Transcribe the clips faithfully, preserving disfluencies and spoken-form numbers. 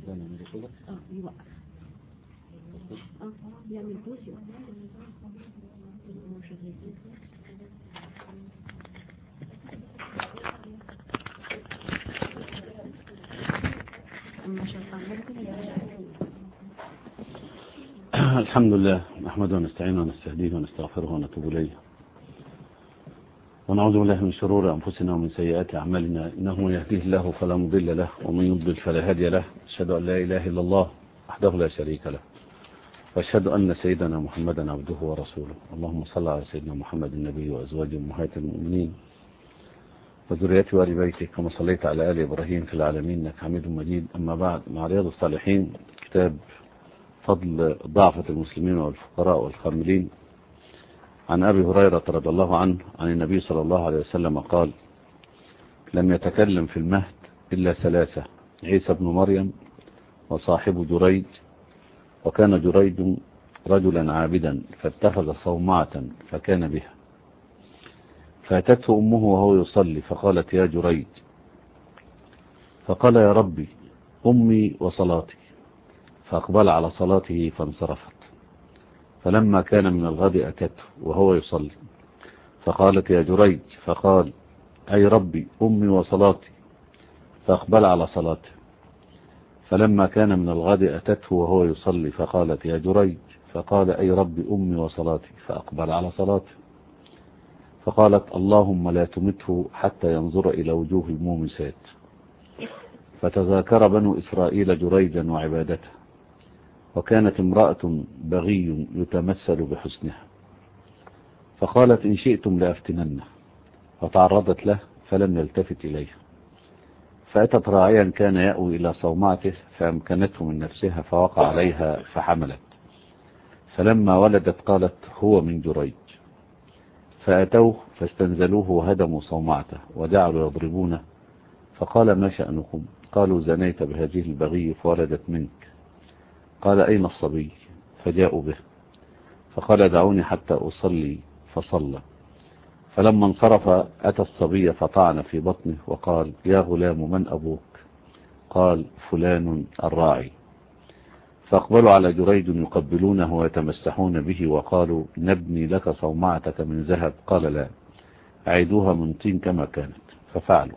اه يوقف اه يعمل بوز يوقف الحمد لله نحمده ونستعينه ونستهديه ونستغفره ونتوب إليه ونعوذ بالله من شرور أنفسنا ومن سيئات أعمالنا إنه من يهديه الله فلا مضل له ومن يضلل فلا هادي له أشهد أن لا إله إلا الله وحده لا شريك له وأشهد أن سيدنا محمدا عبده ورسوله اللهم صل على سيدنا محمد النبي وأزواجه أمهات المؤمنين وذريته وآل بيته كما صليت على آل إبراهيم في العالمين إنك حميد مجيد. أما بعد، مع رياض الصالحين كتاب فضل ضعفة المسلمين والفقراء والخاملين عن أبي هريرة رضي الله عنه عن النبي صلى الله عليه وسلم قال: لم يتكلم في المهد إلا ثلاثة: عيسى بن مريم وصاحب جريج، وكان جريج رجلا عابدا فاتخذ صومعة فكان بها، فأتته أمه وهو يصلي فقالت: يا جريج، فقال: يا ربي أمي وصلاتي، فأقبل على صلاته فانصرفت. فلما كان من الغد أتته وهو يصلي فقالت: يا جريج، فقال: أي ربي أمي وصلاتي، فأقبل على صلاته. فلما كان من الغد أتته وهو يصلي فقالت: يا جريج، فقال: أي ربي أمي وصلاتي، فأقبل على صلاته. فقالت: اللهم لا تمته حتى ينظر إلى وجوه المومسات. فتذاكر بنو إسرائيل جريجا وعبادته، وكانت امرأة بغي يتمثل بحسنها، فقالت: إن شئتم لأفتننه. فتعرضت له فلم يلتفت إليها، فأتت راعيا كان يأوي إلى صومعته فأمكنته من نفسها فوقع عليها فحملت. فلما ولدت قالت: هو من جريج. فأتوه فاستنزلوه وهدموا صومعته وجعلوا يضربونه. فقال: ما شأنكم؟ قالوا: زنيت بهذه البغي فولدت منك. قال: أين الصبي؟ فجاءوا به. فقال: دعوني حتى أصلي، فصلى. فلما انصرف أتى الصبي فطعن في بطنه وقال: يا غلام، من أبوك؟ قال: فلان الراعي. فأقبلوا على جريج يقبلونه ويتمسحون به وقالوا: نبني لك صومعتك من ذهب. قال: لا، أعيدوها من طين كما كانت. ففعلوا.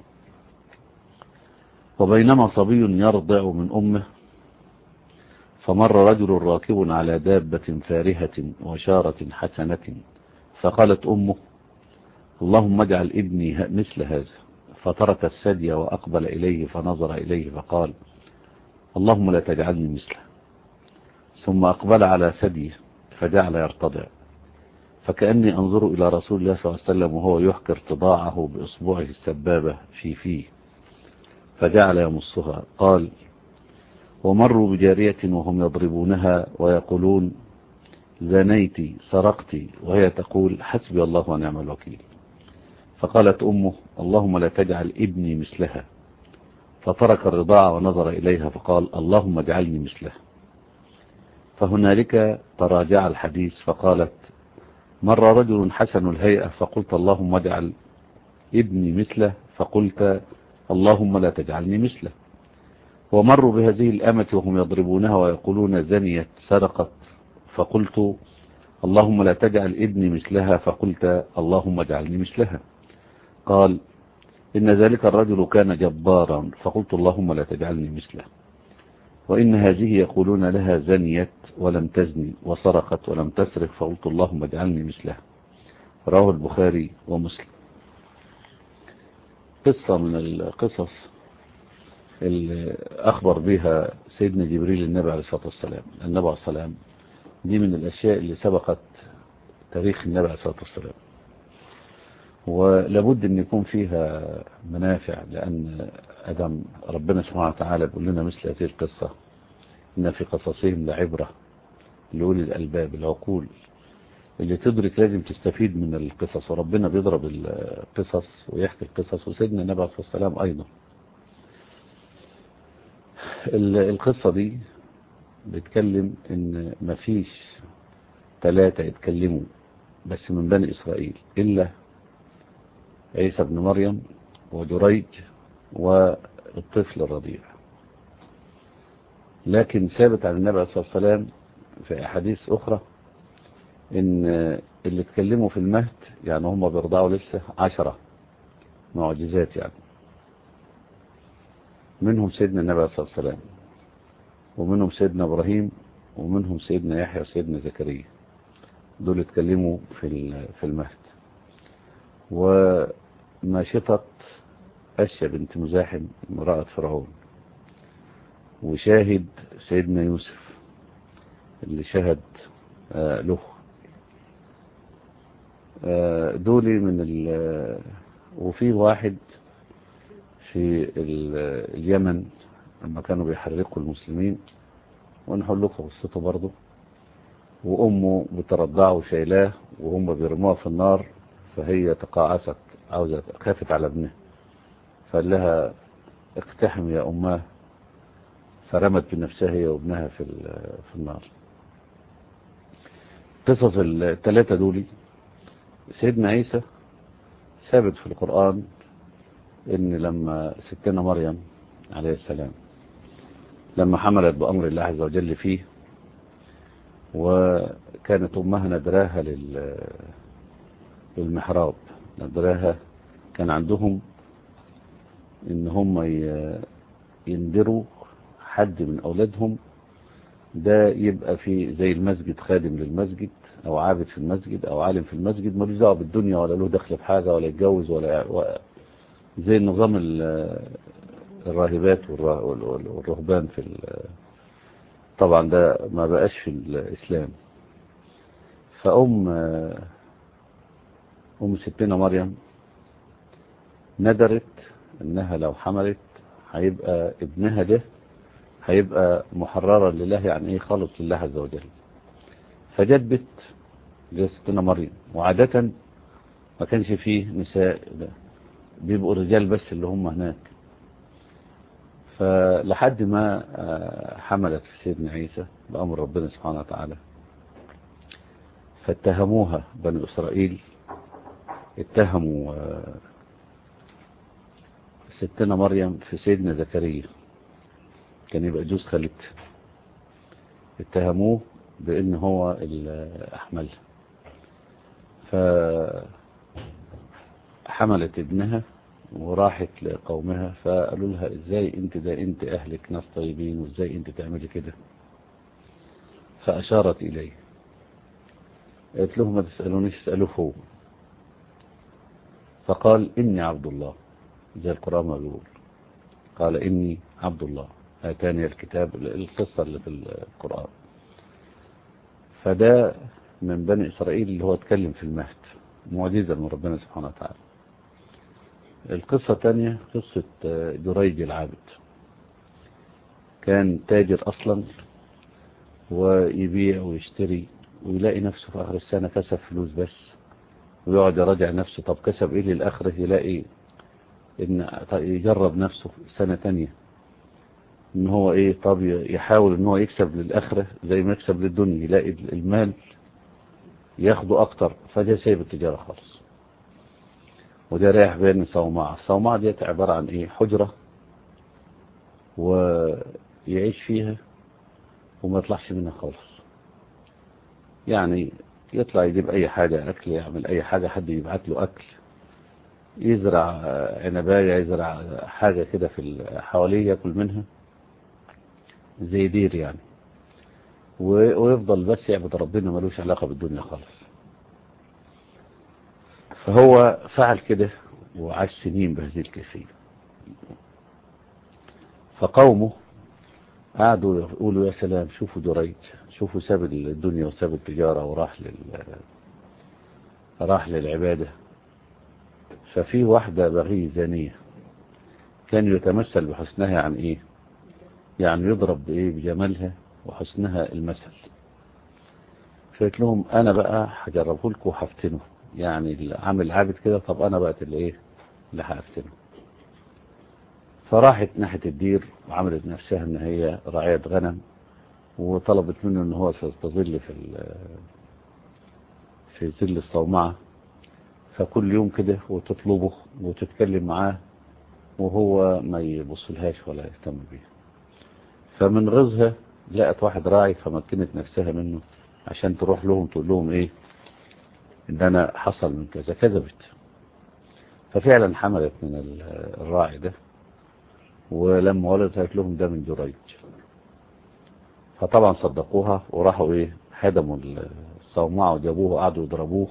وبينما صبي يرضع من أمه فمر رجل راكب على دابة فارهة وشارة حسنة، فقالت أمه: اللهم اجعل ابني مثل هذا. فترك الثدي وأقبل إليه فنظر إليه فقال: اللهم لا تجعلني مثله. ثم أقبل على ثديه فجعل يرتضع، فكأني أنظر إلى رسول الله صلى الله عليه وسلم وهو يحكي ارتضاعه بإصبعه السبابة في فيه، فجعل يمصها. قال: ومروا بجارية وهم يضربونها ويقولون: زنيت، سرقت، وهي تقول: حسبي الله ونعم الوكيل. فقالت أمه: اللهم لا تجعل ابني مثلها. فترك الرضاعة ونظر إليها فقال: اللهم اجعلني مثلها. فهنالك تراجع الحديث. فقالت: مر رجل حسن الهيئة فقلت: اللهم اجعل ابني مثله، فقلت: اللهم لا تجعلني مثله. ومروا بهذه الأمة وهم يضربونها ويقولون: زنيت، سرقت، فقلت: اللهم لا تجعل ابني مثلها، فقلت: اللهم اجعلني مثلها. قال: إن ذلك الرجل كان جبارا، فقلت: اللهم لا تجعلني مثله. وإن هذه يقولون لها: زنيت ولم تزني، وسرقت ولم تسرق، فقلت: اللهم اجعلني مثلها. رواه البخاري ومسلم. قصة من القصص اللي أخبر بها سيدنا جبريل النبي عليه الصلاة والسلام. النبي عليه الصلاة والسلام دي من الأشياء اللي سبقت تاريخ النبي عليه الصلاة والسلام، ولابد أن يكون فيها منافع، لأن أدم ربنا سبحانه وتعالى بيقول لنا مثل هذه القصة: إن في قصصهم لعبرة لأولي الألباب. العقول اللي تدرك لازم تستفيد من القصص، وربنا بيضرب القصص ويحكي القصص، وسيدنا النبي عليه الصلاة والسلام أيضا. القصة دي بتكلم إن مفيش ثلاثة يتكلموا بس من بني إسرائيل إلا عيسى بن مريم وجريج والطفل الرضيع. لكن ثابت عن النبي صلى الله عليه وسلم في أحاديث أخرى إن اللي اتكلموا في المهد يعني هم بيرضعوا لسه عشرة معجزات يعني، منهم سيدنا النبي صلى الله عليه وسلم، ومنهم سيدنا إبراهيم، ومنهم سيدنا يحيى وسيدنا زكريا، دول اتكلموا في في المهد. وماشطة أشيا بنت مزاحم امرأة فرعون، وشاهد سيدنا يوسف اللي شهد آه له، آه دول من ال وفي واحد في اليمن لما كانوا بيحرقوا المسلمين، ونحل لكم قصته برضه، وأمه بترضعه وشايلاه وهم بيرموها في النار، فهي تقاعست عاوزة خافت على ابنها، فقال لها اقتحم يا أماه، فرمت بنفسها هي وابنها في في النار. قصص الثلاثة دول. سيدنا عيسى ثابت في القرآن إن لما ستنا مريم عليه السلام لما حملت بأمر الله عز وجل فيه، وكانت أمها ندراها للمحراب، ندراها كان عندهم إن هم يندروا حد من أولادهم ده يبقى في زي المسجد، خادم للمسجد أو عابد في المسجد أو عالم في المسجد، ملوش دعوة بالدنيا ولا له دخل في حاجة ولا يتجوز ولا زي النظام الراهبات والرهبان في طبعا ده ما بقاش في الإسلام. فأم أم ستنا مريم ندرت إنها لو حملت هيبقى ابنها ده هيبقى محررا لله، يعني ايه خالص لله عز وجل. فجدت لستنا مريم، وعادة ما كانش فيه نساء، بيبقوا رجال بس اللي هم هناك. فلحد ما حملت في سيدنا عيسى بأمر ربنا سبحانه وتعالى، فاتهموها بني إسرائيل، اتهموا ستنا مريم في سيدنا زكريا كان يبقى جوز خالتها، اتهموه بأن هو الأحمل، فحملت ابنها وراحت لقومها فقالوا لها ازاي انت ده انت اهلك ناس طيبين وازاي انت تعملي كده؟ فأشارت إليه، قالت لهم ما تسألونيش اسألوه هو. فقال إني عبد الله، زي القرآن ما بيقول، قال إني عبد الله آتاني الكتاب، القصة اللي في القرآن. فده من بني إسرائيل اللي هو اتكلم في المهد، معجزة من ربنا سبحانه وتعالى. القصة الثانية قصة جريج العابد، كان تاجر أصلا ويبيع ويشتري، ويلاقي نفسه في آخر السنة كسب فلوس بس، ويقعد يراجع نفسه طب كسب إيه للآخرة، يلاقي إن يجرب نفسه سنة تانية إن هو إيه، طب يحاول إن هو يكسب للآخرة زي ما يكسب للدنيا، يلاقي المال ياخده أكتر، فده سايب التجارة خالص، وده رايح بين صومعة. الصومعة دي عبارة عن إيه، حجرة ويعيش فيها وما يطلعش منها خالص، يعني يطلع يجيب أي حاجة أكل، يعمل أي حاجة، حد يبعت له أكل، يزرع عنباية، يزرع حاجة كده في حواليه يأكل منها زي دير يعني، ويفضل بس يعبد ربنا، ملوش علاقة بالدنيا خالص. فهو فعل كده وعاش سنين بهذه الكيفية. فقومه قعدوا يقولوا يا سلام، شوفوا جريج، شوفوا ساب الدنيا وساب التجارة وراح لل راح للعبادة. ففي واحدة بغي زانية كان يتمثل بحسنها، يعني ايه، يعني يضرب بايه، بجمالها وحسنها المثل. فقلت لهم انا بقى هجربه لكم وهفتنه، يعني اللي عامل عابد كده، طب انا بقت اللي ايه اللي هفتنه. فراحت ناحية الدير وعملت نفسها ان هي راعية غنم، وطلبت منه ان هو سيستظل في في ظل الصومعة، فكل يوم كده وتطلبه وتتكلم معاه وهو ما يبصلهاش ولا يهتم بيها. فمن غزها لقت واحد راعي فمكنت نفسها منه عشان تروح لهم تقول لهم ايه ان انا حصل من كذا. كذبت، ففعلا حملت من الراعي ده، ولما ولدت قالت لهم ده من جريج. فطبعا صدقوها وراحوا ايه هدموا الصومعة وجابوه وقعدوا يضربوه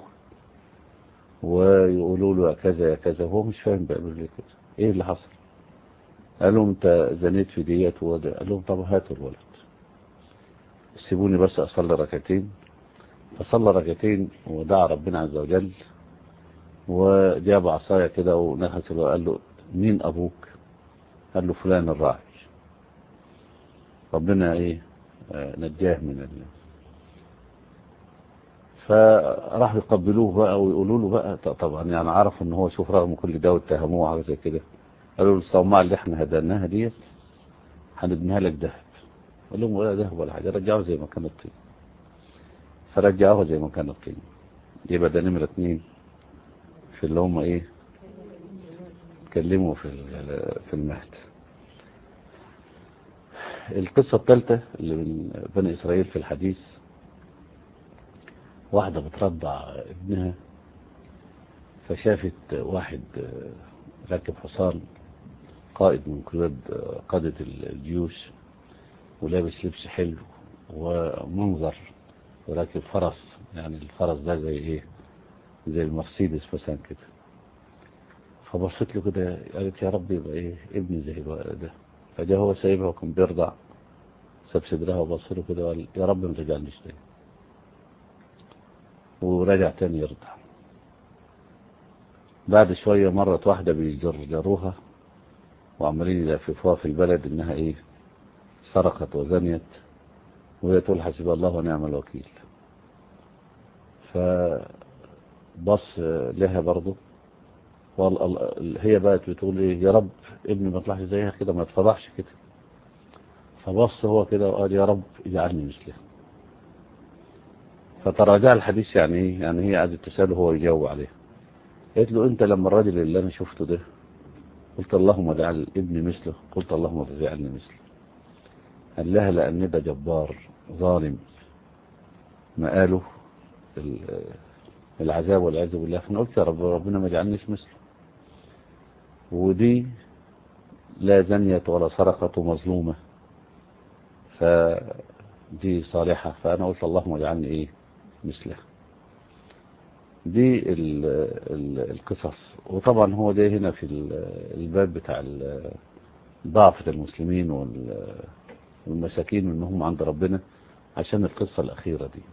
ويقولوا له يا كذا يا كذا، وهو مش فاهم بيعملوا ليه كده، ايه اللي حصل؟ قال لهم انت زنيت في ديت وده. قال لهم طب هاتوا الولد سيبوني بس اصلي ركعتين. فصلى ركعتين ودعا ربنا عز وجل وجاب عصايه كده ونخس وقال له مين ابوك؟ قال له فلان الراعي. ربنا ايه آه نجاه من ال... فراح يقبلوه بقى ويقولوا له بقى طبعا يعني عرفوا ان هو شوف رغم كل ده واتهموه على زي كده. قالوا له الصومعه اللي احنا هدناها ديت هنبنيها لك ذهب. قال لهم ولا ذهب ولا حاجه، رجعوه زي ما كان الطين. فرجعوه زي ما كان الطين. يبقى ده نمره اثنين في اللي هم ايه اتكلموا في في المهد. القصه الثالثه اللي من بني اسرائيل في الحديث، واحده بترضع ابنها فشافت واحد راكب حصان قائد من قياد قادة الجيوش ولابس لبس حلو ومنظر وراكب فرس، يعني الفرس ده زي ايه زي المرسيدس مثلا كده. فبصت له كده قالت يا رب يبقى ايه ابني زي ده. فجاء هو سايبها وكان بيرضع، ساب صدرها وبص له كده وقال يا رب ما ترجعنيش تاني، ورجع تاني يرضع. بعد شوية مرت واحدة بيجروها وعمالين يلففوها في البلد انها ايه سرقت وزنيت، وهي تقول حسب الله ونعم الوكيل. فبص لها برضه هي بقت بتقول ايه يا رب ابني ما يطلعش زيها كده ما يتفضحش كده. فبص هو كده وقال يا رب اجعلني مثلها. فتراجع الحديث يعني ايه يعني هي قعدت تساله هو يجاوب عليها. قالت له انت لما الراجل اللي انا شفته ده قلت اللهم اجعل ابني مثله، قلت اللهم اجعلني مثله. قال لها لان ده جبار ظالم مقاله العذاب والعياذ بالله. فانا قلت يا رب ربنا ما يجعلنيش مثله. ودي لا زنيت ولا سرقت ومظلومه، فدي صالحه، فانا قلت اللهم اجعلني ايه مثلها. دي ال ال القصص. وطبعا هو ده هنا في الباب بتاع ضعفة المسلمين والمساكين وانهم عند ربنا، عشان القصة الأخيرة دي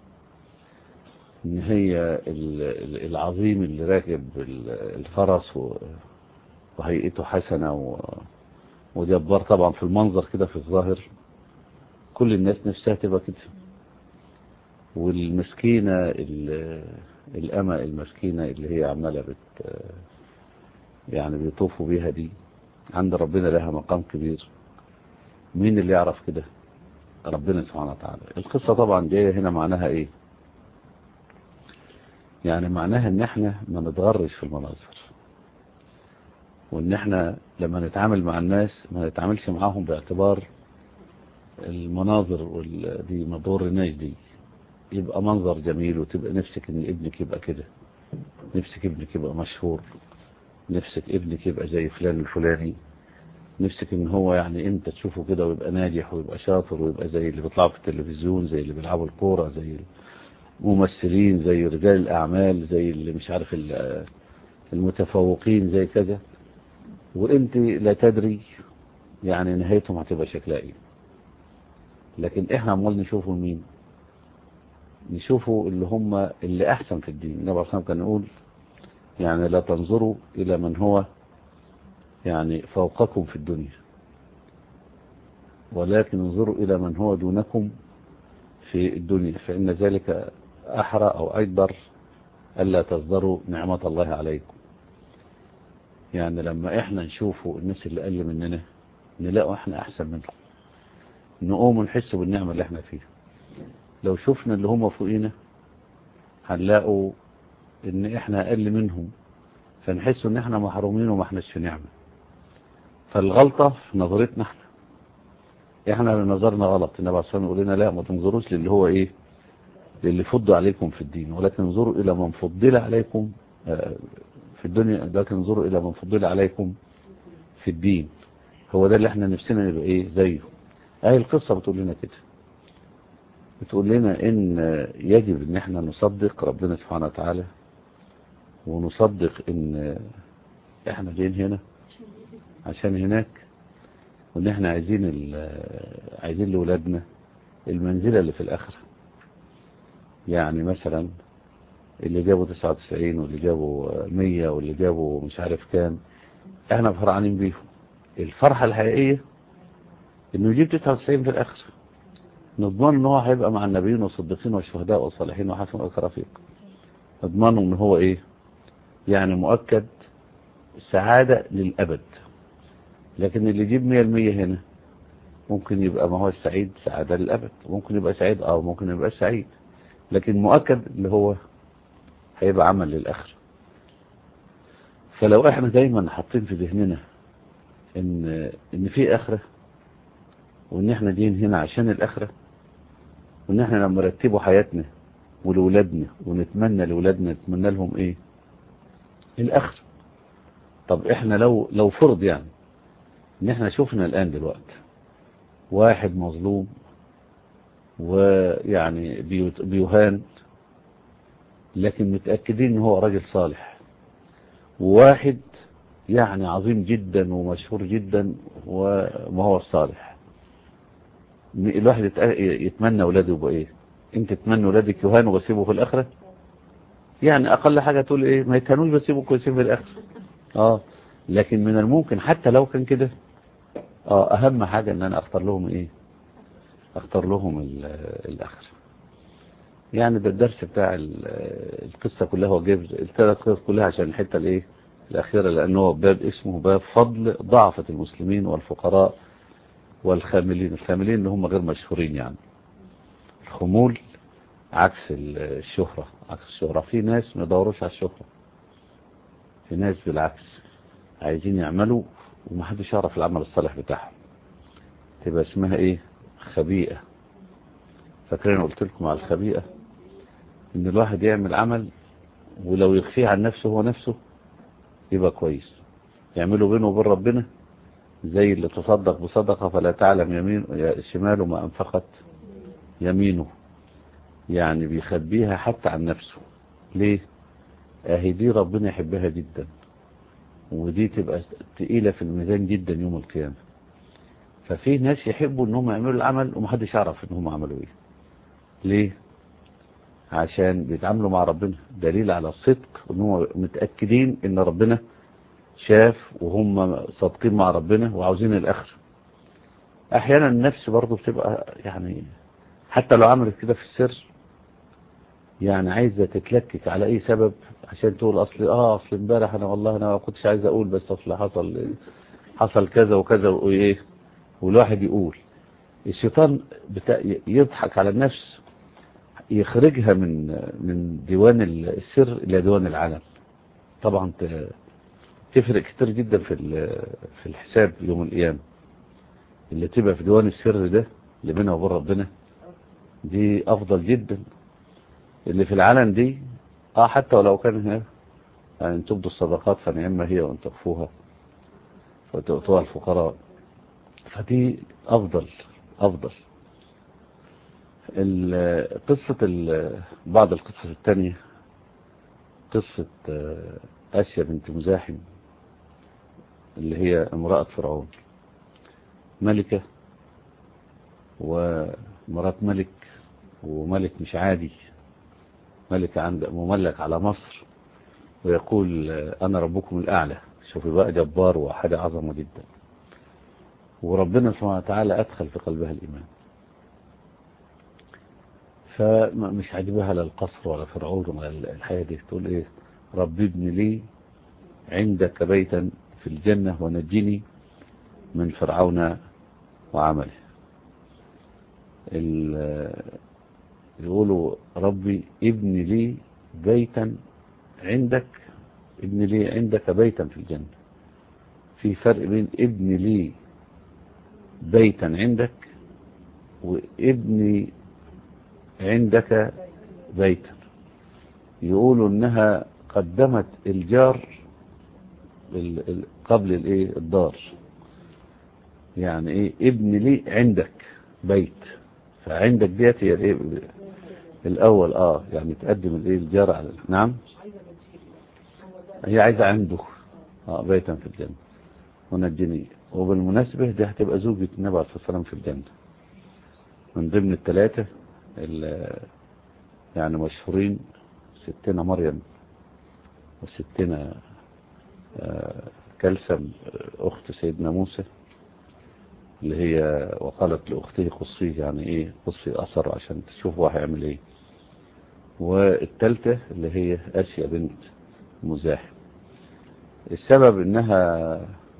ان هي العظيم اللي راكب الفرس وهيئته حسنة وجبار طبعا في المنظر كده في الظاهر، كل الناس نفسها تبقى كده. والمسكينة الأمة المسكينة اللي هي عمالة بت يعني بيطوفوا بيها دي عند ربنا لها مقام كبير. مين اللي يعرف كده؟ ربنا سبحانه وتعالى. القصة طبعا جاية هنا معناها ايه؟ يعني معناها ان احنا ما نتغرش في المناظر، وان احنا لما نتعامل مع الناس ما نتعاملش معاهم باعتبار المناظر والدي ما تضرناش دي. يبقى منظر جميل وتبقى نفسك ان ابنك يبقى كده، نفسك ابنك يبقى مشهور، نفسك ابنك يبقى زي فلان الفلاني، نفسك ان هو يعني انت تشوفه كده ويبقى ناجح ويبقى شاطر ويبقى زي اللي بيطلعوا في التلفزيون، زي اللي بيلعبوا الكورة، زي الممثلين، زي رجال الاعمال، زي اللي مش عارف المتفوقين زي كذا، وانت لا تدري يعني نهايتهم هتبقى شكلها ايه. لكن احنا عمال نشوفوا مين؟ نشوفوا اللي هم اللي احسن في الدين. النبي عليه الصلاة والسلام كان يقول يعني لا تنظروا الى من هو يعني فوقكم في الدنيا، ولكن انظروا الى من هو دونكم في الدنيا، فان ذلك احرى او اجدر الا تصدروا نعمة الله عليكم. يعني لما احنا نشوفوا الناس اللي اقل مننا نلاقوا احنا احسن منهم، نقوم ونحس بالنعمة اللي احنا فيها. لو شفنا اللي هم فوقينا هنلاقوا ان احنا اقل منهم، فنحس ان احنا محرومين وما احناش في نعمة. فالغلطة في نظرتنا احنا، احنا نظرنا غلط. النبي عليه الصلاة والسلام يقول لنا لا، ما تنظروش للي هو ايه، للي فضل عليكم في الدين، ولكن انظروا الى من فضل عليكم في الدنيا، لكن انظروا الى من فضل عليكم في الدين. هو ده اللي احنا نفسنا نبقى ايه زيه. اهي القصة بتقول لنا كده، بتقول لنا ان يجب ان احنا نصدق ربنا سبحانه وتعالى، ونصدق ان احنا جايين هنا عشان هناك، وان احنا عايزين عايزين لأولادنا المنزلة اللي في الاخرة. يعني مثلا اللي جابوا تسعة وتسعين واللي جابوا مية واللي جابوا مش عارف كام، احنا فرحانين بيهم. الفرحة الحقيقية انه يجيب تسعة وتسعين في الاخرة، نضمن ان هو هيبقى مع النبيين والصديقين والشهداء والصالحين وحسن اولئك رفيق. نضمن ان هو ايه، يعني مؤكد سعادة للابد. لكن اللي يجيب مية المية هنا ممكن يبقى ما هو السعيد سعادة للابد، ممكن يبقى سعيد اه ممكن يبقى سعيد، لكن مؤكد اللي هو هيبقى عمل للاخرة. فلو احنا دايما حاطين في ذهننا ان ان في اخرة، وان احنا جايين هنا عشان الاخرة، وان احنا لما نرتبوا حياتنا ولولادنا ونتمنى لولادنا نتمنى لهم ايه، الاخرة. طب احنا لو لو فرض يعني ان احنا شفنا الان دلوقتي واحد مظلوم ويعني بيهان، لكن متأكدين ان هو راجل صالح، وواحد يعني عظيم جدا ومشهور جدا وما هو الصالح، الواحد يتمنى اولاده يبقوا ايه؟ انت تتمنى اولادك يهانوا ويسيبوا في الاخره؟ يعني اقل حاجه تقول ايه، ما يتهانوش بس يبقوا كويسين في الاخره. اه لكن من الممكن حتى لو كان كده، اه اهم حاجه ان انا اختار لهم ايه، اختار لهم الاخره. يعني ده الدرس بتاع القصه كلها، هو جايب الثلاث قصص كلها عشان الحته الايه الاخيره، لانه هو باب اسمه باب فضل ضعفة المسلمين والفقراء والخاملين. الخاملين اللي هم غير مشهورين، يعني الخمول عكس الشهرة. عكس الشهرة، في ناس ما يدوروش على الشهرة، في ناس بالعكس عايزين يعملوا ومحدش يعرف العمل الصالح بتاعهم، تبقى اسمها ايه، خبيئة. فاكرين قلت لكم على الخبيئة، ان الواحد يعمل عمل ولو يخفيه عن نفسه هو نفسه يبقى كويس، يعمله بينه وبين ربنا، زي اللي تصدق بصدقة فلا تعلم يمين شماله ما انفقت يمينه، يعني بيخبيها حتى عن نفسه. ليه؟ اهي دي ربنا يحبها جدا، ودي تبقى تقيلة في الميزان جدا يوم القيامة. ففي ناس يحبوا انهم يعملوا العمل ومحدش يعرف انهم عملوا ايه. ليه؟ عشان بيتعاملوا مع ربنا، دليل على الصدق انهم متأكدين ان ربنا شاف، وهم صادقين مع ربنا وعاوزين الاخر. احيانا النفس برضو بتبقى يعني حتى لو عملت كده في السر، يعني عايزة تتلكك على اي سبب عشان تقول اصل اه اصل امبارح انا والله انا ما كنتش عايز اقول، بس اصل حصل حصل كذا وكذا وايه، والواحد يقول. الشيطان بتا... يضحك على النفس، يخرجها من من ديوان السر الى ديوان العلن. طبعا تفرق كتير جدا في في الحساب يوم القيامة. اللي تبقى في ديوان السر ده اللي بينها وبين ربنا دي افضل جدا. اللي في العلن دي اه حتى ولو كان هنا، يعني ان تبدوا الصدقات فنعم هي وان تخفوها وتؤتوها الفقراء، فدي افضل افضل. قصة بعض القصص الثانية، قصة آسيا بنت مزاحم اللي هي امرأة فرعون، ملكة ومرات ملك، وملك مش عادي، ملك عند مملك على مصر، ويقول أنا ربكم الأعلى. شوفي بقى، جبار وحاجة عظمة جدا. وربنا سبحانه وتعالى أدخل في قلبها الإيمان، فمش عاجبها لا القصر ولا فرعون ولا الحياة دي. تقول إيه، ربي ابن لي عندك بيتا في الجنة ونجني من فرعون وعمله. يقولوا ربي ابن لي بيتا عندك، ابن لي عندك بيتا في الجنة. في فرق بين ابن لي بيتا عندك وابني عندك بيتا، يقولوا انها قدمت الجار قبل الايه الدار. يعني ايه ابن لي عندك بيت، فعندك ديت هي الايه الاول اه يعني تقدم الايه الجار على نعم هي عايزه عنده اه بيتا في الجنه ونجني. وبالمناسبه دي هتبقى زوجة النبي عليه الصلاه والسلام في الجنه، من ضمن الثلاثه اللي يعني مشهورين، ستنا مريم وستنا آه كلثم اخت سيدنا موسى اللي هي وقالت لاخته قصيه، يعني ايه قصي اثر عشان تشوفوا هيعمل ايه. والثالثه اللي هي اسيا بنت مزاحم. السبب انها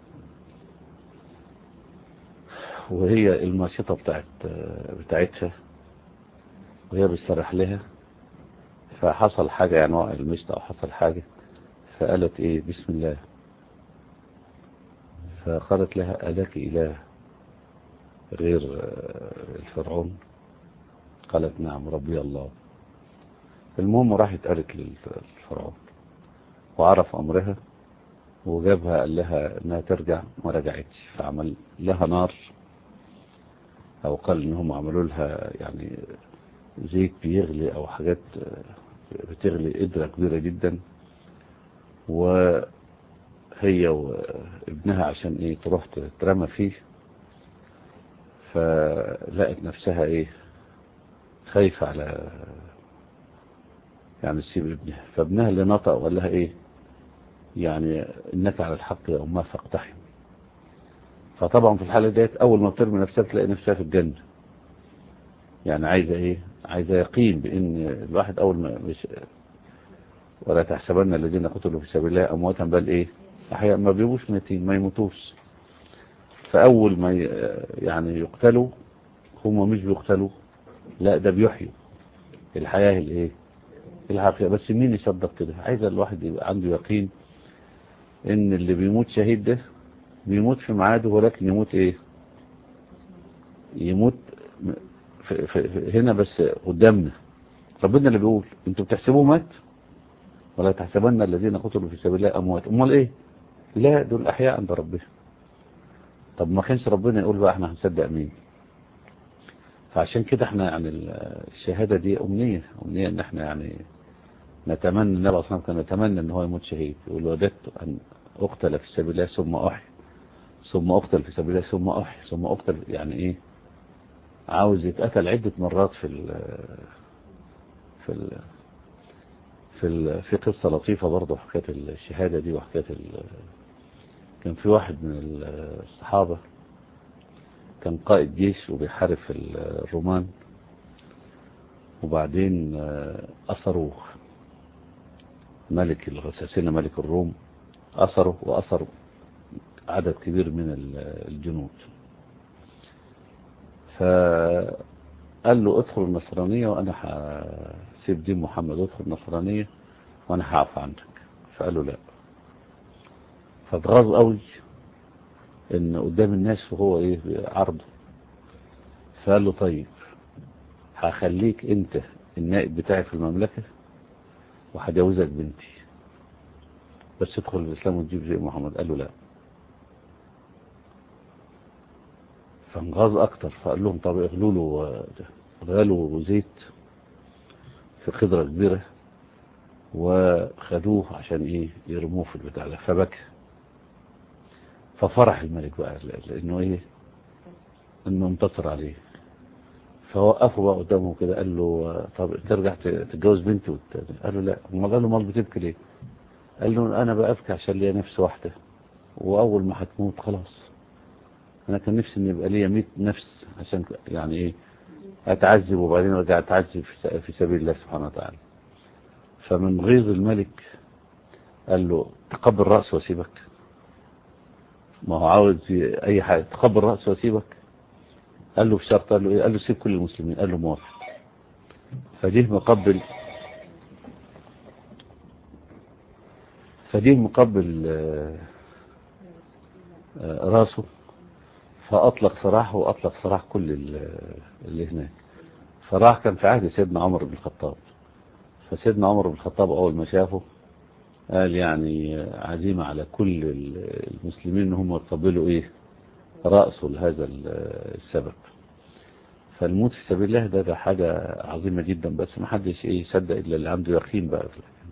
وهي الماشطه بتاعت بتاعتها وهي بتسرح لها، فحصل حاجه يعني وقع المشط او حصل حاجه، فقالت ايه بسم الله، فقالت لها ألك إله غير الفرعون؟ قالت نعم ربي الله. المهم راحت قالت للفرعون وعرف أمرها وجابها قال لها انها ترجع، ما رجعتش، فعمل لها نار، او قال انهم عملوا لها يعني زيت بيغلي او حاجات بتغلي قدرة كبيرة جدا، وهي وابنها عشان ايه تروح تترمى فيه، فلقت نفسها ايه خايفة على يعني تسيب ابنها، فابنها اللي نطق وقال لها ايه يعني انك على الحق يا امها فاقتحم. فطبعا في الحالة ديت اول ما بترمي نفسها تلاقي نفسها في الجنة، يعني عايزة ايه عايزة يقين بان الواحد اول ما مش ولا تحسبن الذين قتلوا في سبيل الله امواتا بل ايه احياء، ما بيبوش ميتين، ما يموتوش. فاول ما يعني يقتلوا هم مش بيقتلوا، لا ده بيحيوا الحياة الايه الحقيقة. بس مين يصدق كده؟ عايز الواحد يبقى عنده يقين ان اللي بيموت شهيد ده بيموت في ميعاده، ولكن يموت ايه يموت في في هنا بس قدامنا. ربنا اللي بيقول انتوا بتحسبوه مات ولا تحسبن الذين قتلوا في سبيل الله اموات، امال ايه؟ لا دول احياء عند ربهم. طب ما كانش ربنا يقول بقى احنا هنصدق مين؟ فعشان كده احنا يعني الشهادة دي امنية امنية ان احنا يعني نتمنى، النبي اصلا كان يتمنى ان هو يموت شهيد، يقول وددت ان اقتل في سبيل الله ثم احي، ثم اقتل في سبيل الله ثم احي، ثم اقتل، يعني ايه عاوز يتقتل عدة مرات في ال في ال في ال في قصة لطيفة برضه حكاية الشهادة دي وحكاية كان في واحد من الصحابة كان قائد جيش وبيحارب في الرومان، وبعدين أسروه ملك الغساسنة ملك الروم، أسروا وأسروا عدد كبير من الجنود، فقال له ادخل النصرانية وأنا هسيب دين محمد، ادخل النصرانية وأنا هعفى عنك. فقال له لا، فاتغاظ قوي ان قدام الناس وهو ايه عرضه، فقال له طيب هخليك انت النائب بتاعي في المملكة وهجوزك بنتي بس تدخل الاسلام وتجيب زي محمد. قال له لا، فانغاظ اكتر، فقال لهم طب اغلوا له غلوا زيت في قدرة كبيرة وخدوه عشان ايه يرموه في البتاع ده، فبكى. ففرح الملك بقى لانه ايه انه انتصر عليه، فوقفه بقى قدامه كده قال له طب ترجع تتجوز بنتي وت... قال له لا. امال قال له امال بتبكي ليه؟ قال له انا بقى ابكي عشان ليا نفس واحده، واول ما هتموت خلاص انا كان نفسي ان يبقى ليا مية نفس عشان يعني ايه اتعذب وبعدين ارجع اتعذب في سبيل الله سبحانه وتعالى. فمن غيظ الملك قال له تقبل رأس واسيبك، ما هو عاوز اي حاجه تقبل رأس واسيبك. قال له بشرط، قال له ايه؟ قال له سيب كل المسلمين. قال له موافق. فجه مقبل فجه مقبل راسه، فأطلق سراحه وأطلق سراح كل اللي هناك. سراح كان في عهد سيدنا عمر بن الخطاب. فسيدنا عمر بن الخطاب أول ما شافه قال يعني عزيمة على كل المسلمين ان هم يقبلوا ايه رأسه لهذا السبب. فالموت في سبيل الله ده, ده حاجة عظيمة جدا، بس ما حدش ايه يصدق الا اللي عنده يقين بقى.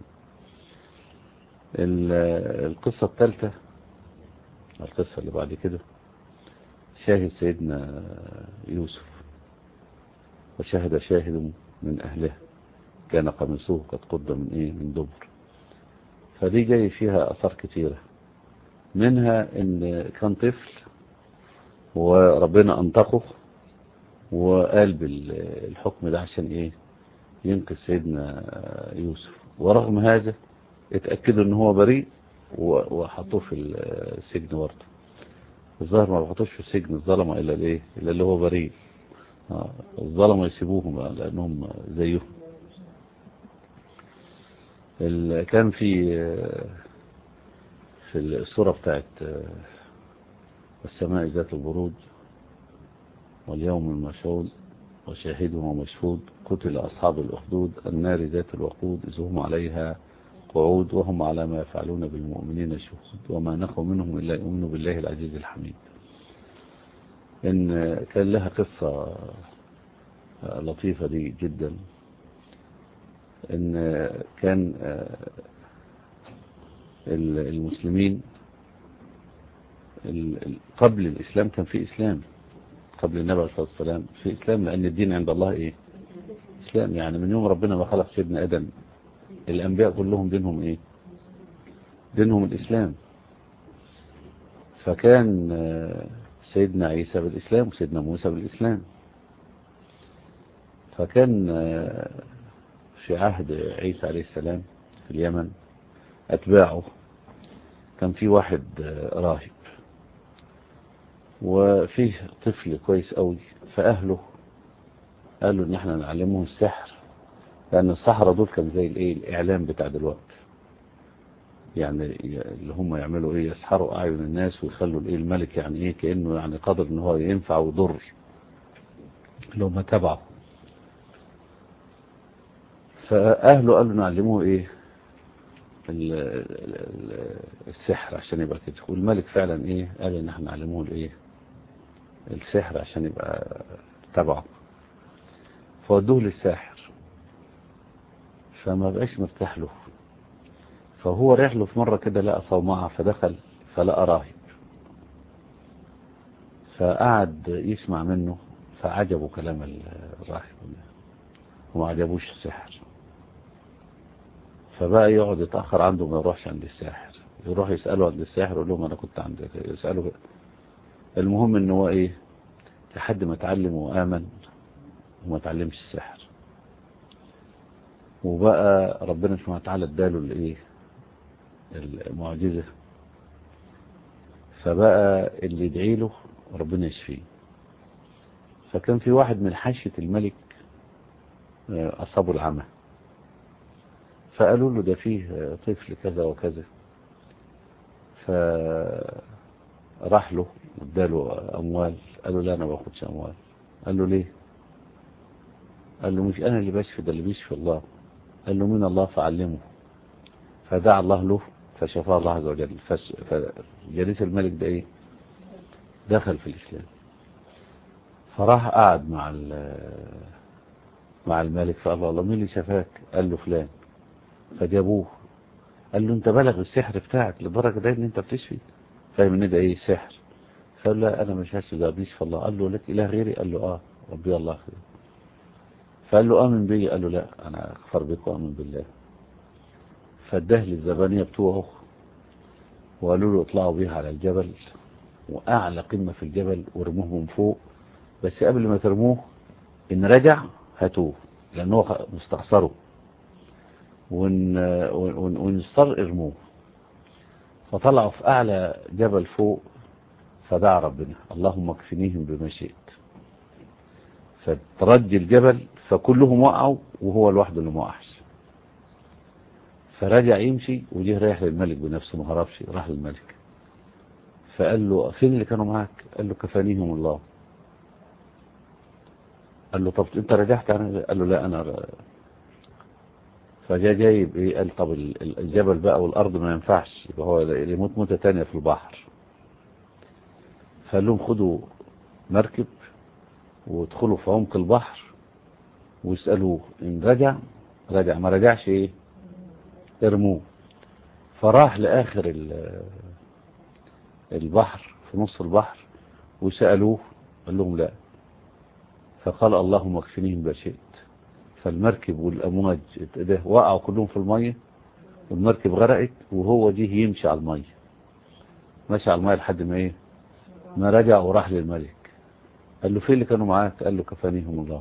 القصة الثالثة، القصة اللي بعد كده، شاهد سيدنا يوسف وشاهد شاهد من أهله كان قميصه قد قد من ايه من دبر. فدي جاي فيها أثار كتيرة، منها ان كان طفل وربنا انطقه وقال بالحكم ده عشان ايه ينقذ سيدنا يوسف، ورغم هذا اتأكدوا ان هو بريء وحطوه في السجن برضه. الظاهر ما بحطوش في السجن الظلمة الا الايه الا اللي هو بريء. الظلمة يسيبوهم لانهم زيهم. كان في في السورة بتاعت السماء ذات البروج واليوم المشهود وشاهد ومشهود قتل أصحاب الأخدود النار ذات الوقود إذ هم عليها قعود وهم على ما يفعلون بالمؤمنين شهود وما نقوا منهم إلا يؤمنوا بالله العزيز الحميد. إن كان لها قصة لطيفة دي جدا. إن كان المسلمين قبل الإسلام كان في إسلام، قبل النبي عليه الصلاة والسلام في إسلام، لأن الدين عند الله إيه إسلام. يعني من يوم ربنا ما خلق سيدنا آدم الأنبياء كلهم دينهم إيه دينهم الإسلام. فكان سيدنا عيسى بالإسلام وسيدنا موسى بالإسلام. فكان في عهد عيسى عليه السلام في اليمن أتباعه كان في واحد راهب وفيه طفل كويس قوي، فأهله قالوا ان احنا نعلمه السحر، لأن السحرة دول كان زي الايه الإعلام بتاع دلوقتي، يعني اللي هم يعملوا ايه يسحروا أعين الناس ويخلوا الايه الملك يعني ايه كأنه يعني قادر ان هو ينفع ويضر لو ما تبعه. فأهله قالوا نعلموه ايه السحر عشان يبقى كده، والملك فعلا ايه قال ان احنا نعلموه الايه السحر عشان يبقى تبعه. فودوه للساحر فما بقاش مرتاح له، فهو رايح له في مرة كده لقى صومعة فدخل فلقى راهب، فقعد يسمع منه فعجبه كلام الراهب وما عجبوش السحر، فبقى يقعد يتأخر عنده ما يروحش عند الساحر، يروح يسأله عند الساحر يقول لهم أنا كنت عند يسأله. المهم إن هو إيه لحد ما اتعلم وآمن وما اتعلمش السحر، وبقى ربنا سبحانه وتعالى اداله الإيه المعجزة، فبقى اللي يدعي له ربنا يشفيه. فكان في واحد من حاشية الملك أصابه العمى، فقالوا له ده فيه طفل كذا وكذا، فراح له واداله أموال. قالوا لا أنا ما باخدش أموال. قال له ليه؟ قال له مش أنا اللي بشفي، ده اللي بيشفي الله. قال له من الله فعلمه، فدعا الله له فشفاه الله عز وجل. فجليس الملك ده إيه دخل في الإسلام، فراح قعد مع مع الملك فقال له الله مين اللي شفاك؟ قال له فلان. فجابوه قال له انت بلغ السحر بتاعك لدرجة ده ان انت بتشفي، فاهم ان ده ايه سحر؟ فقال لا انا مش هشفي ده بيشفي الله. قال له لك اله غيري؟ قال له اه ربي الله خير. فقال له امن بي؟ قال له لا انا اكفر بك وامن بالله. فاداه للزبانية بتوعه وقالوا له اطلعوا بيها على الجبل واعلى قمة في الجبل ورموه من فوق، بس قبل ما ترموه ان رجع هاتوه لانه مستخسره، وان ونصر ارموه. فطلعوا في اعلى جبل فوق فدعا ربنا اللهم اكفنيهم بما شئت، فترج الجبل فكلهم وقعوا وهو لوحده اللي ما وقعش. فرجع يمشي وجه رايح للملك بنفسه، ما هربش، راح للملك. فقال له فين اللي كانوا معاك؟ قال له كفانيهم الله. قال له طب انت رجعت عنه؟ قال له لا انا ر... فجاء جايب ايه؟ قال طب الجبل بقى والارض ما ينفعش، يبقى هو يموت موتة تانية في البحر. فقال لهم خدوا مركب وادخلوا في عمق البحر واسألوه، ان رجع رجع، ما رجعش ايه ارموه. فراح لآخر البحر في نص البحر وسألوه، قال لهم لا. فقال اللهم اكفنيهم ما شئت. فالمركب والأمواج ده وقعوا كلهم في المية، والمركب غرقت وهو جه يمشي على المية، مشي على المية لحد ما ايه ما رجع وراح للملك. قال له فين اللي كانوا معاك؟ قال له كفانيهم الله.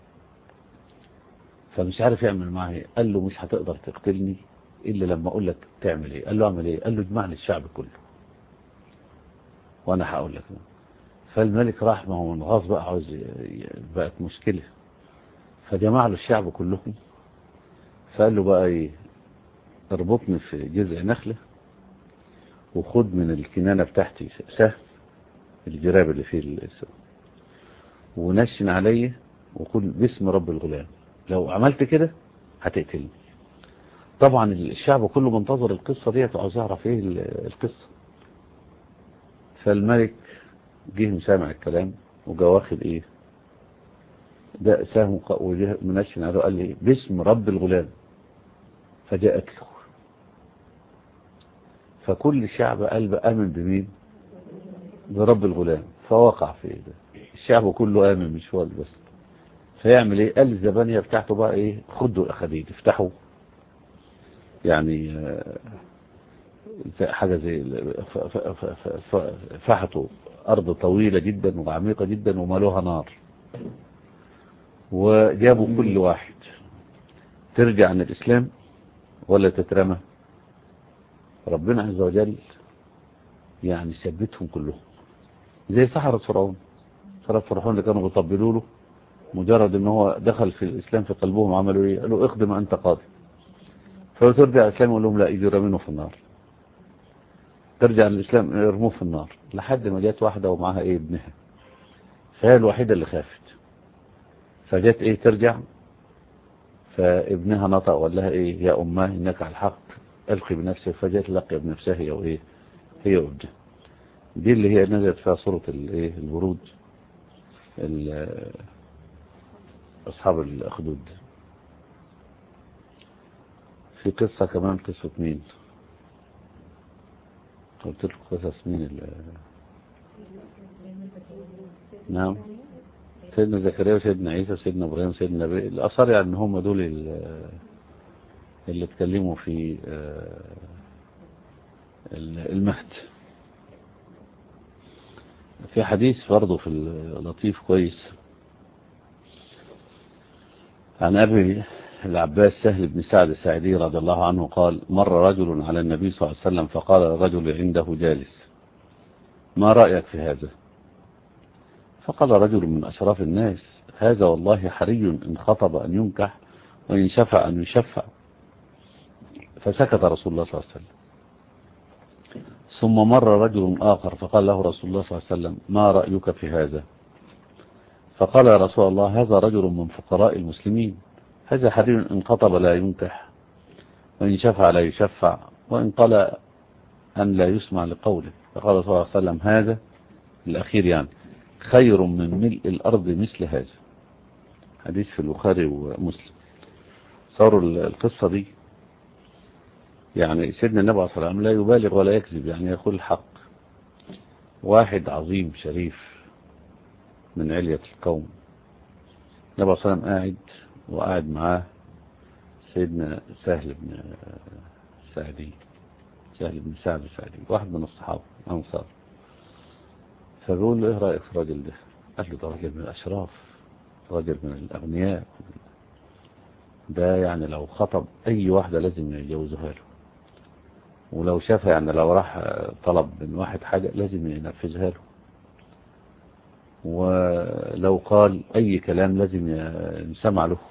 فمش عارف يعمل معاه ايه. قال له مش هتقدر تقتلني الا لما اقول لك تعمل ايه. قال له اعمل ايه؟ قال له اجمع لي الشعب كله وانا هقول لك. فالملك راح، ما هو من غاص بقى عاوز، بقت مشكلة. فجمع له الشعب كلهم، فقال له بقى ايه اربطني في جذع نخلة وخد من الكنانة بتاعتي سهم الجراب اللي فيه السهم ونشن عليه وقول باسم رب الغلام، لو عملت كده هتقتلني. طبعا الشعب كله منتظر القصة ديت وعاوز يعرف ايه القصة. فالملك جه مسامع الكلام وجا واخد ايه ده سهم وجه منشن عليه، قال لي باسم رب الغلام، فجاءت له. فكل الشعب قلب امن بمين؟ برب الغلام. فوقع في ده الشعب كله امن مش هو بس. فيعمل ايه؟ قال الزبانية بتاعته بقى ايه خدوا الاخديد افتحوا، يعني حاجة زي فحطوا ارض طويلة جدا وعميقة جدا ومالوها نار، وجابوا كل واحد ترجع عن الاسلام ولا تترمى. ربنا عز وجل يعني ثبتهم كلهم زي سحرة فرعون. سحرة فرعون اللي كانوا بيطبلوا له، مجرد ان هو دخل في الاسلام في قلبهم عملوا ايه؟ قالوا اخدم انت قاضي. فترجع الاسلام يقول لهم لا، يجوا رمينه في النار. ترجع الاسلام يرموه في النار، لحد ما جت واحده ومعها ايه ابنها، فهي الوحيده اللي خافت. فجت ايه ترجع، فابنها نطق وقال لها ايه يا اماه انك على الحق القي بنفسك. فجت لقي بنفسها هي وايه هي وابنها. دي اللي هي نزلت فيها سوره الايه الورود، اصحاب الاخدود. في قصه كمان، قصه مين قلت لكم؟ قصص مين ال... نعم سيدنا زكريا وسيدنا عيسى وسيدنا ابراهيم وسيدنا نبي. الاثار يعني هم دول اللي اتكلموا في المهد. في حديث برضه في اللطيف كويس عن ابي العباس سهل بن سعد الساعدي رضي الله عنه قال مر رجل على النبي صلى الله عليه وسلم فقال الرجل عنده جالس ما رأيك في هذا؟ فقال رجل من أشراف الناس هذا والله حري إن خطب أن ينكح وإن شفع أن يشفع. فسكت رسول الله صلى الله عليه وسلم. ثم مر رجل آخر فقال له رسول الله صلى الله عليه وسلم ما رأيك في هذا؟ فقال يا رسول الله هذا رجل من فقراء المسلمين، هذا حري إن خطب لا ينكح وإن شفع لا يشفع وإن قال أن لا يسمع لقوله. فقال صلى الله عليه وسلم هذا الأخير يعني خير من ملء الأرض مثل هذا. حديث في البخاري ومسلم. صاروا القصة دي يعني سيدنا النبي عليه الصلاة والسلام لا يبالغ ولا يكذب، يعني يقول الحق. واحد عظيم شريف من علية القوم، النبي عليه الصلاة والسلام قاعد وقاعد معاه سيدنا سهل بن سعدي سهل بن سعد السعدي، واحد من الصحابة الأنصار. فبيقول له ايه رأيك في الراجل ده؟ قال له ده راجل من الأشراف، راجل من الأغنياء، ده يعني لو خطب أي واحدة لازم يجوزها له، ولو شافها يعني لو راح طلب من واحد حاجة لازم ينفذها له، ولو قال أي كلام لازم يسمع له.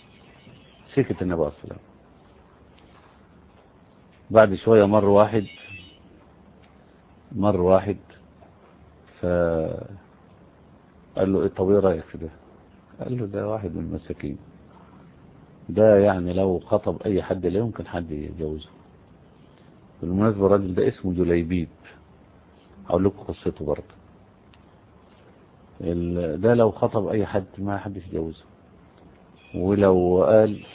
فسكت النبي عليه الصلاة والسلام. بعد شوية مر واحد مر واحد فقال له ايه طب ايه رايك في ده؟ قال له ده واحد من المساكين، ده يعني لو خطب اي حد لا يمكن حد يتجوزه. بالمناسبة الراجل ده اسمه جليبيب، هقول لكم قصته برضه. ده لو خطب اي حد ما حدش يتجوزه، ولو قال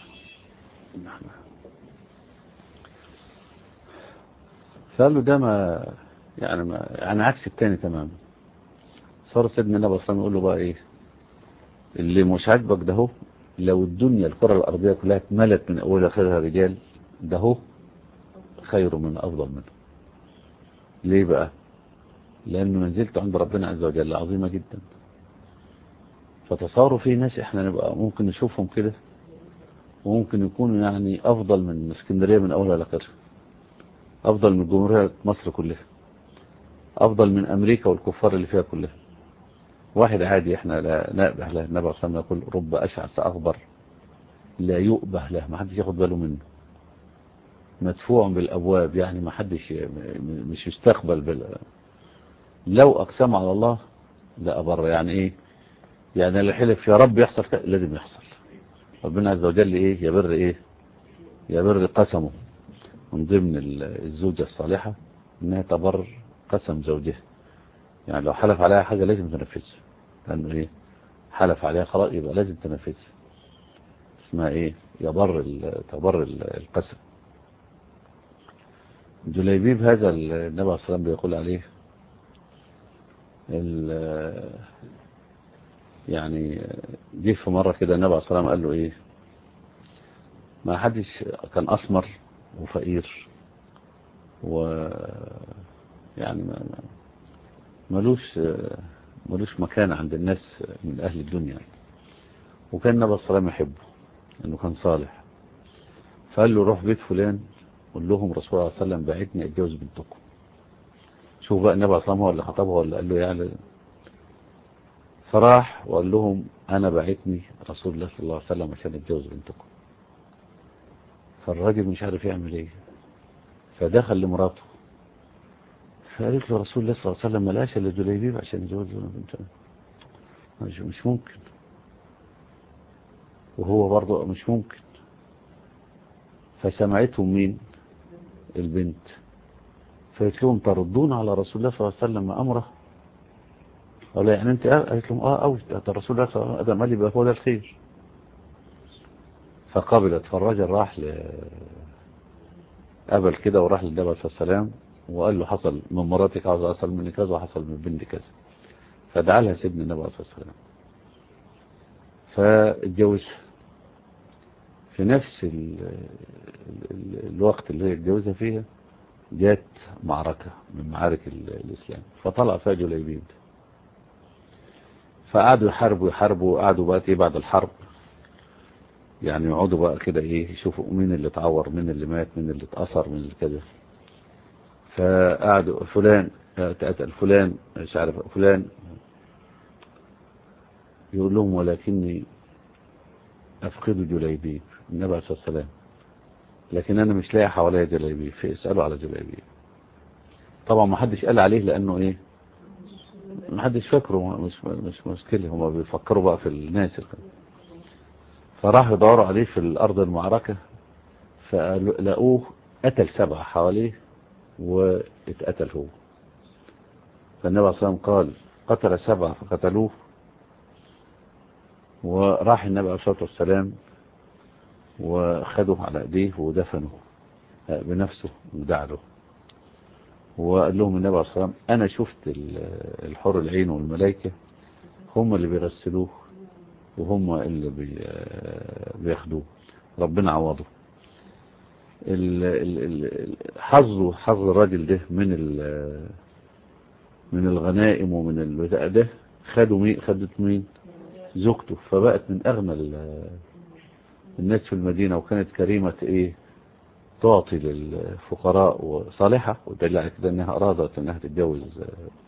فقال له ده ما يعني ما يعني عكس التاني تماما. صار سيدنا النبي صلى الله عليه وسلم يقول له بقى ايه اللي مش عاجبك ده هو، لو الدنيا الكرة الأرضية كلها اتملت من أولها آخرها رجال ده هو خير من أفضل منه. ليه بقى؟ لأنه منزلته عند ربنا عز وجل عظيمة جدا. فتصاروا في ناس احنا نبقى ممكن نشوفهم كده وممكن يكونوا يعني أفضل من اسكندرية من أولها لآخرها، أفضل من جمهورية مصر كلها، أفضل من أمريكا والكفار اللي فيها كلها. واحد عادي احنا لا نأبه له. النبي صلى الله عليه وسلم يقول رب أشعث أغبر لا يؤبه له، ما حدش ياخد باله منه، مدفوع بالأبواب، يعني ما حدش مش يستقبل بال... لو أقسم على الله لا أبر. يعني إيه؟ يعني اللي حلف يا رب يحصل كده لازم يحصل. ربنا عز وجل إيه يبر إيه يبر قسمه. من ضمن الزوجة الصالحة إنها تبر قسم زوجها، يعني لو حلف عليها حاجة لازم تنفذها، لأنه إيه حلف عليها خلاص يبقى لازم تنفذها. اسمها إيه يبر تبر القسم. جليبيب هذا النبي عليه الصلاة والسلام بيقول عليه يعني جه في مرة كده النبي عليه الصلاة والسلام قال له إيه ما حدش كان أسمر وفقير ويعني ما ملوش ملوش مكان عند الناس من أهل الدنيا، وكان النبي عليه الصلاة والسلام يحبه إنه كان صالح. فقال له روح بيت فلان قول لهم رسول الله صلى الله عليه وسلم بعتني أتجوز بنتكم. شوف بقى النبي عليه الصلاة والسلام هو اللي خطبها ولا قال له يعني. فراح وقال لهم أنا بعتني رسول الله صلى الله عليه وسلم عشان أتجوز بنتكم. فالراجل مش عارف يعمل إيه، فدخل لمراته فقالت له رسول الله صلى الله عليه وسلم ما لقاش إلا جليبيب عشان يتجوز بنتنا، مش, مش ممكن، وهو برضه مش ممكن. فسمعتهم مين؟ البنت. فقالت لهم تردون على رسول الله صلى الله عليه وسلم أمره؟ قال يعني انت قالت لهم اه اوي ده الرسول الله صلى الله عليه وسلم قال لي بقى هو ده الخير. فقبلت. فالراجل راح قبل كده وراح للنبي عليه الصلاه والسلام وقال له حصل من مراتك عاوز حصل مني كذا وحصل من بنتي كذا. فدعا لها سيدنا النبي عليه الصلاه والسلام فاتجوزها في نفس ال ال الوقت اللي هي اتجوزها فيها. جات معركه من معارك الاسلام فطلع فيها جليبيب. فقعدوا يحاربوا يحاربوا وقعدوا بقى ايه بعد الحرب يعني يقعدوا بقى كده ايه يشوفوا مين اللي اتعور مين اللي مات مين اللي اتأثر مين اللي كده. فقعدوا فلان تقتل فلان مش عارف فلان، يقول لهم ولكني افقد جليبيب النبي عليه الصلاة والسلام، لكن انا مش لاقي حواليا جليبيب فاسألوا على جليبيب. طبعا ما حدش قال عليه لانه ايه ما حدش فاكره، مش مش مشكلة، هما بيفكروا بقى في الناس. فراحوا يدوروا عليه في الأرض المعركة فلقوه قتل سبعة حواليه واتقتل هو. فالنبي عليه الصلاة والسلام قال قتل سبعة فقتلوه. وراح النبي عليه الصلاة والسلام وخدوه على ايديه ودفنه بنفسه ودعا له. وقال لهم النبي عليه الصلاة والسلام أنا شفت الحور العين والملائكة هم اللي بيغسلوه وهم اللي بياخدوه، ربنا عوضه. حظه حظ الراجل ده من من الغنائم ومن البتاع ده خدوا مين خدت مين زوجته، فبقت من أغنى الناس في المدينة وكانت كريمة ايه تعطي للفقراء وصالحة، ودليل على كده انها ارادت انها تتجوز